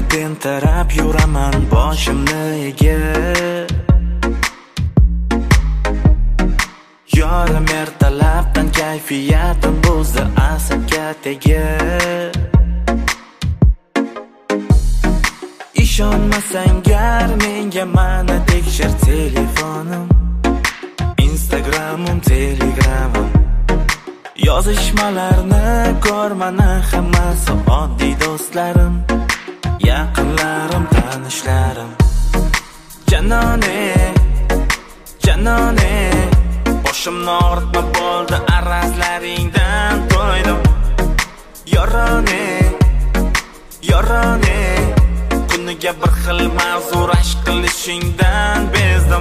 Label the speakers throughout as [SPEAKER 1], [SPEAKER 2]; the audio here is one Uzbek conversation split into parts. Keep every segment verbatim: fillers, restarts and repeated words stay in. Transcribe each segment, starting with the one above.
[SPEAKER 1] tentirab yuraman boshimni egib. Yorim ertalabdan kayfiyatim buzdi asabga tegib. İşonmasang gar menga mana tekshir telefonim, Instagramim, Telegramim. Yozishmalarni ko'r, mana hammasi oddiy do'stlarim, yaqinlarim, tanishlarim. Janone, janone, boshimni og'ritma bo'ldi arazlaringdan to'ydim. Yorone, yorone, kuniga bir xil mavzu rashk qilishingdan bezdim.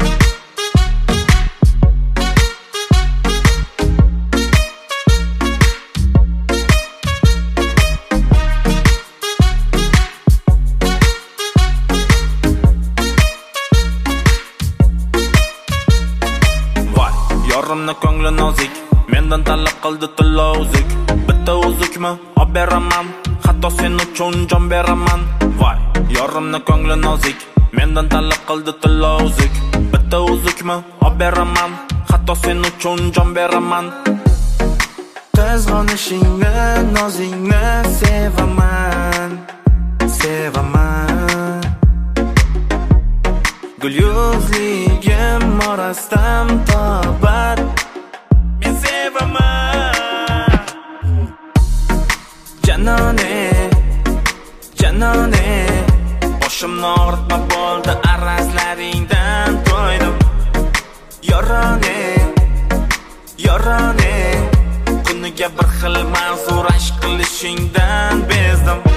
[SPEAKER 1] Yorimni ko'ngli nozik, mendan talab qildi tilla uzuk. Bitta uzukmi olib beraman, hatto sen uchun jon beraman. Voy, yorimni ko'ngli nozik, mendan talab qildi tilla uzuk. Bitta uzukmi olib beraman, hatto sen uchun jon beraman. Qizg'onishingni, nozingni sevaman, sevaman. Gul yuzligim orastam tobat, men sevaman. Janone, janone, boshimni og'ritma bo'ldi arazlaringdan to'ydim. Yorone, yorone, kuniga bir xil mavzu rashk qilishingdan bezdim.